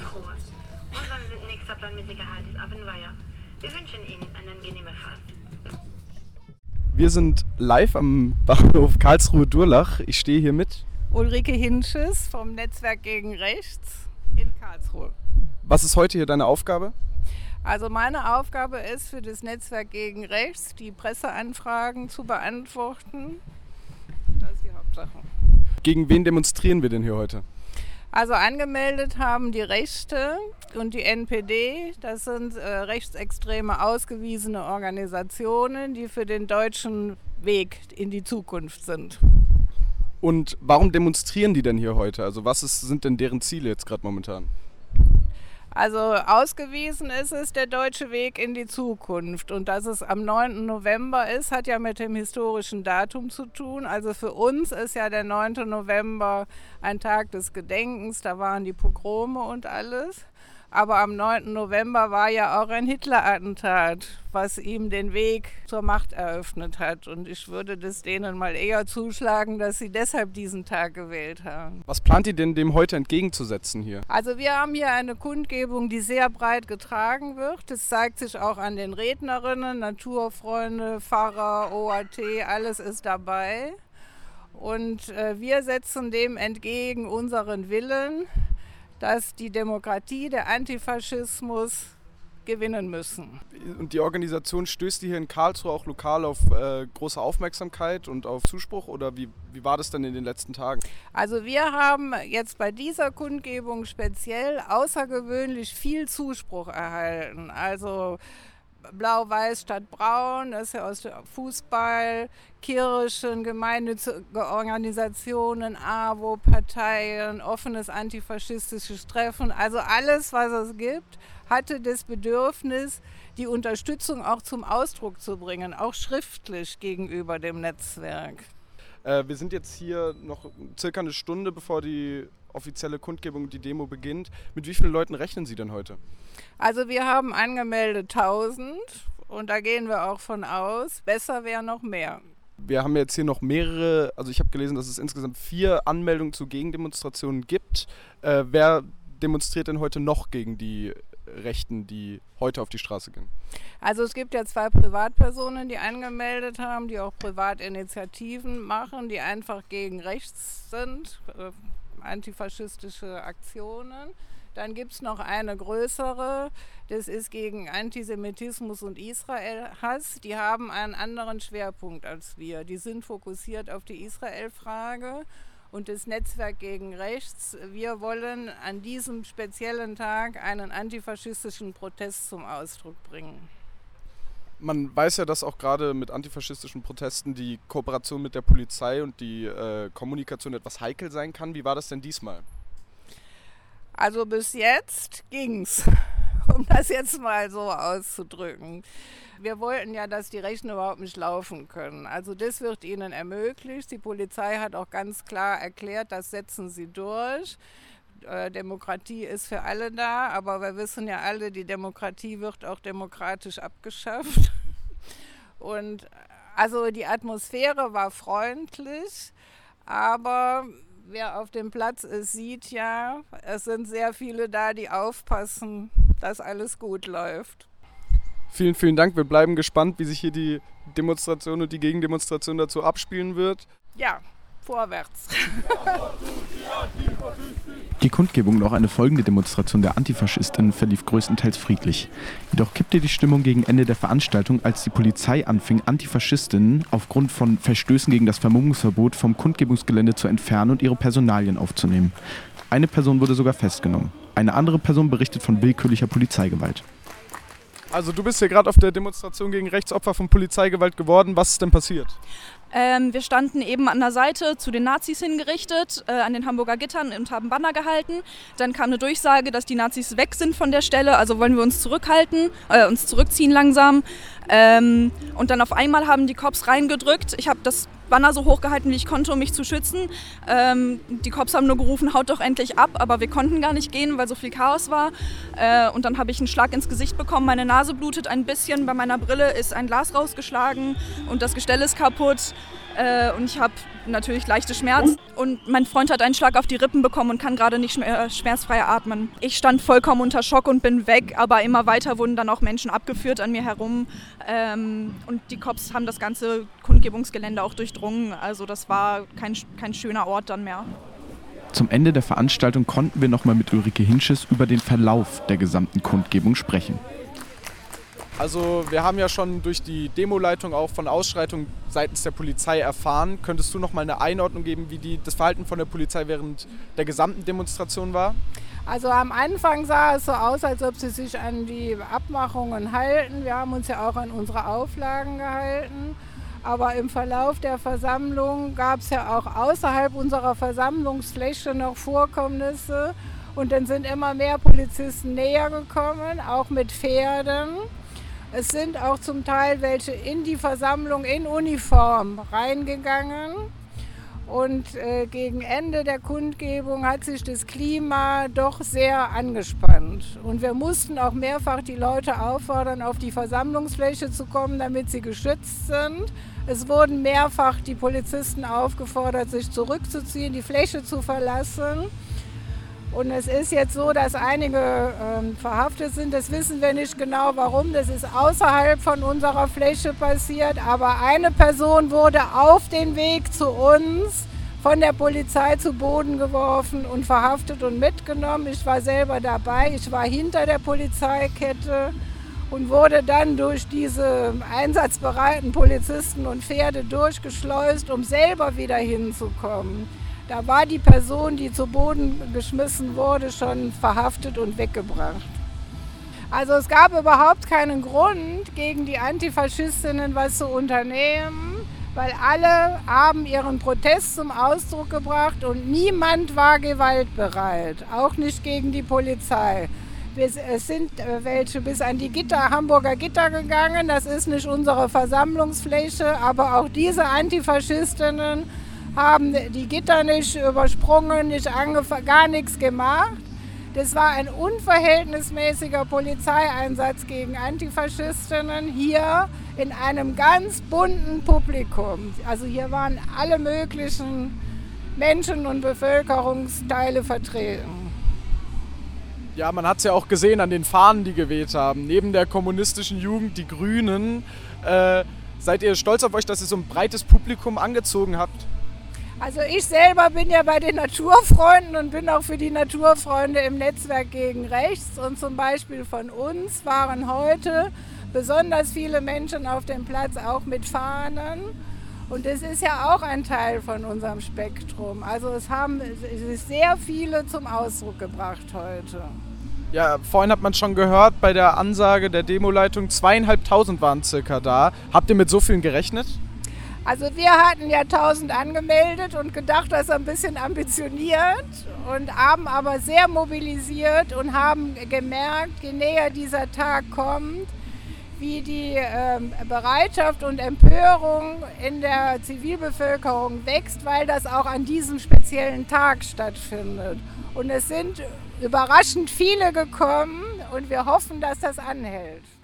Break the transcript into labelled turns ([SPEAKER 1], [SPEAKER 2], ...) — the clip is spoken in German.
[SPEAKER 1] Karlsruhe. Unser nächster Plan mit Sicherheit ist Appenweier. Wir wünschen Ihnen eine angenehme Fahrt.
[SPEAKER 2] Wir sind live am Bahnhof Karlsruhe-Durlach. Ich stehe hier mit
[SPEAKER 3] Ulrike Hinsches vom Netzwerk gegen Rechts in Karlsruhe.
[SPEAKER 2] Was ist heute hier deine Aufgabe?
[SPEAKER 3] Also meine Aufgabe ist für das Netzwerk gegen Rechts, die Presseanfragen zu beantworten. Das ist die Hauptsache.
[SPEAKER 2] Gegen wen demonstrieren wir denn hier heute?
[SPEAKER 3] Also angemeldet haben die Rechte und die NPD, das sind rechtsextreme ausgewiesene Organisationen, die für den deutschen Weg in die Zukunft sind.
[SPEAKER 2] Und warum demonstrieren die denn hier heute? Also sind denn deren Ziele jetzt gerade momentan?
[SPEAKER 3] Also ausgewiesen ist es der deutsche Weg in die Zukunft. Und dass es am 9. November ist, hat ja mit dem historischen Datum zu tun. Also für uns ist ja der 9. November ein Tag des Gedenkens, da waren die Pogrome und alles. Aber am 9. November war ja auch ein Hitler-Attentat, was ihm den Weg zur Macht eröffnet hat. Und ich würde das denen mal eher zuschlagen, dass sie deshalb diesen Tag gewählt haben.
[SPEAKER 2] Was plant ihr denn dem heute entgegenzusetzen hier?
[SPEAKER 3] Also wir haben hier eine Kundgebung, die sehr breit getragen wird. Das zeigt sich auch an den Rednerinnen, Naturfreunde, Pfarrer, OAT, alles ist dabei. Und wir setzen dem entgegen unseren Willen, dass die Demokratie, der Antifaschismus gewinnen müssen.
[SPEAKER 2] Und die Organisation stößt die hier in Karlsruhe auch lokal auf große Aufmerksamkeit und auf Zuspruch? Oder wie war das denn in den letzten Tagen?
[SPEAKER 3] Also wir haben jetzt bei dieser Kundgebung speziell außergewöhnlich viel Zuspruch erhalten. Also Blau-Weiß statt Braun, das ist ja aus dem Fußball, Kirchen, gemeinnützige Organisationen, AWO, Parteien, offenes antifaschistisches Treffen. Also alles, was es gibt, hatte das Bedürfnis, die Unterstützung auch zum Ausdruck zu bringen, auch schriftlich gegenüber dem Netzwerk.
[SPEAKER 2] Wir sind jetzt hier noch circa eine Stunde, bevor die offizielle Kundgebung, die Demo beginnt. Mit wie vielen Leuten rechnen Sie denn heute?
[SPEAKER 3] Also wir haben angemeldet 1000 und da gehen wir auch von aus. Besser wäre noch mehr.
[SPEAKER 2] Wir haben jetzt hier noch mehrere, also ich habe gelesen, dass es insgesamt 4 Anmeldungen zu Gegendemonstrationen gibt. Wer demonstriert denn heute noch gegen die Rechten, die heute auf die Straße gehen?
[SPEAKER 3] Also es gibt ja 2 Privatpersonen, die angemeldet haben, die auch Privatinitiativen machen, die einfach gegen rechts sind, antifaschistische Aktionen. Dann gibt es noch eine größere, das ist gegen Antisemitismus und Israel-Hass. Die haben einen anderen Schwerpunkt als wir. Die sind fokussiert auf die Israel-Frage. Und das Netzwerk gegen Rechts, wir wollen an diesem speziellen Tag einen antifaschistischen Protest zum Ausdruck bringen.
[SPEAKER 2] Man weiß ja, dass auch gerade mit antifaschistischen Protesten die Kooperation mit der Polizei und die Kommunikation etwas heikel sein kann. Wie war das denn diesmal?
[SPEAKER 3] Also bis jetzt ging's, um das jetzt mal so auszudrücken. Wir wollten ja, dass die Rechten überhaupt nicht laufen können. Also das wird ihnen ermöglicht. Die Polizei hat auch ganz klar erklärt, das setzen sie durch. Demokratie ist für alle da, aber wir wissen ja alle, die Demokratie wird auch demokratisch abgeschafft. Und also die Atmosphäre war freundlich, aber wer auf dem Platz ist, sieht ja, es sind sehr viele da, die aufpassen, dass alles gut läuft.
[SPEAKER 2] Vielen, vielen Dank. Wir bleiben gespannt, wie sich hier die Demonstration und die Gegendemonstration dazu abspielen wird.
[SPEAKER 3] Ja, vorwärts.
[SPEAKER 4] Die Kundgebung und auch eine folgende Demonstration der Antifaschistinnen verlief größtenteils friedlich. Jedoch kippte die Stimmung gegen Ende der Veranstaltung, als die Polizei anfing, Antifaschistinnen aufgrund von Verstößen gegen das Vermummungsverbot vom Kundgebungsgelände zu entfernen und ihre Personalien aufzunehmen. Eine Person wurde sogar festgenommen. Eine andere Person berichtet von willkürlicher Polizeigewalt.
[SPEAKER 2] Also du bist hier gerade auf der Demonstration gegen Rechtsopfer von Polizeigewalt geworden. Was ist denn passiert?
[SPEAKER 5] Wir standen eben an der Seite zu den Nazis hingerichtet, an den Hamburger Gittern und haben Banner gehalten. Dann kam eine Durchsage, dass die Nazis weg sind von der Stelle, also wollen wir uns zurückhalten, uns zurückziehen langsam. Und dann auf einmal haben die Cops reingedrückt. Ich habe das Banner so hochgehalten, wie ich konnte, um mich zu schützen. Die Cops haben nur gerufen, haut doch endlich ab, aber wir konnten gar nicht gehen, weil so viel Chaos war. Und dann habe ich einen Schlag ins Gesicht bekommen, meine Nase blutet ein bisschen, bei meiner Brille ist ein Glas rausgeschlagen und das Gestell ist kaputt. Und ich habe natürlich leichte Schmerzen. Und mein Freund hat einen Schlag auf die Rippen bekommen und kann gerade nicht schmerzfrei atmen. Ich stand vollkommen unter Schock und bin weg, aber immer weiter wurden dann auch Menschen abgeführt an mir herum. Und die Cops haben das ganze Kundgebungsgelände auch durchdrungen. Also das war kein schöner Ort dann mehr.
[SPEAKER 4] Zum Ende der Veranstaltung konnten wir nochmal mit Ulrike Hinsches über den Verlauf der gesamten Kundgebung sprechen.
[SPEAKER 2] Also wir haben ja schon durch die Demoleitung auch von Ausschreitungen seitens der Polizei erfahren. Könntest du noch mal eine Einordnung geben, wie das Verhalten von der Polizei während der gesamten Demonstration war?
[SPEAKER 3] Also am Anfang sah es so aus, als ob sie sich an die Abmachungen halten. Wir haben uns ja auch an unsere Auflagen gehalten. Aber im Verlauf der Versammlung gab es ja auch außerhalb unserer Versammlungsfläche noch Vorkommnisse. Und dann sind immer mehr Polizisten näher gekommen, auch mit Pferden. Es sind auch zum Teil welche in die Versammlung in Uniform reingegangen. Und gegen Ende der Kundgebung hat sich das Klima doch sehr angespannt. Und wir mussten auch mehrfach die Leute auffordern, auf die Versammlungsfläche zu kommen, damit sie geschützt sind. Es wurden mehrfach die Polizisten aufgefordert, sich zurückzuziehen, die Fläche zu verlassen. Und es ist jetzt so, dass einige verhaftet sind. Das wissen wir nicht genau, warum. Das ist außerhalb von unserer Fläche passiert. Aber eine Person wurde auf den Weg zu uns von der Polizei zu Boden geworfen und verhaftet und mitgenommen. Ich war selber dabei. Ich war hinter der Polizeikette und wurde dann durch diese einsatzbereiten Polizisten und Pferde durchgeschleust, um selber wieder hinzukommen. Da war die Person, die zu Boden geschmissen wurde, schon verhaftet und weggebracht. Also es gab überhaupt keinen Grund, gegen die Antifaschistinnen was zu unternehmen, weil alle haben ihren Protest zum Ausdruck gebracht und niemand war gewaltbereit, auch nicht gegen die Polizei. Es sind welche bis an die Hamburger Gitter gegangen, das ist nicht unsere Versammlungsfläche, aber auch diese Antifaschistinnen haben die Gitter nicht übersprungen, gar nichts gemacht. Das war ein unverhältnismäßiger Polizeieinsatz gegen Antifaschistinnen hier in einem ganz bunten Publikum. Also hier waren alle möglichen Menschen und Bevölkerungsteile vertreten.
[SPEAKER 2] Ja, man hat es ja auch gesehen an den Fahnen, die geweht haben. Neben der kommunistischen Jugend, die Grünen. Seid ihr stolz auf euch, dass ihr so ein breites Publikum angezogen habt?
[SPEAKER 3] Also ich selber bin ja bei den Naturfreunden und bin auch für die Naturfreunde im Netzwerk gegen Rechts. Und zum Beispiel von uns waren heute besonders viele Menschen auf dem Platz, auch mit Fahnen. Und das ist ja auch ein Teil von unserem Spektrum. Also es ist sehr viele zum Ausdruck gebracht heute.
[SPEAKER 2] Ja, vorhin hat man schon gehört, bei der Ansage der Demoleitung 2.500 waren circa da. Habt ihr mit so vielen gerechnet?
[SPEAKER 3] Also wir hatten ja 1000 angemeldet und gedacht, das ist ein bisschen ambitioniert und haben aber sehr mobilisiert und haben gemerkt, je näher dieser Tag kommt, wie die Bereitschaft und Empörung in der Zivilbevölkerung wächst, weil das auch an diesem speziellen Tag stattfindet. Und es sind überraschend viele gekommen und wir hoffen, dass das anhält.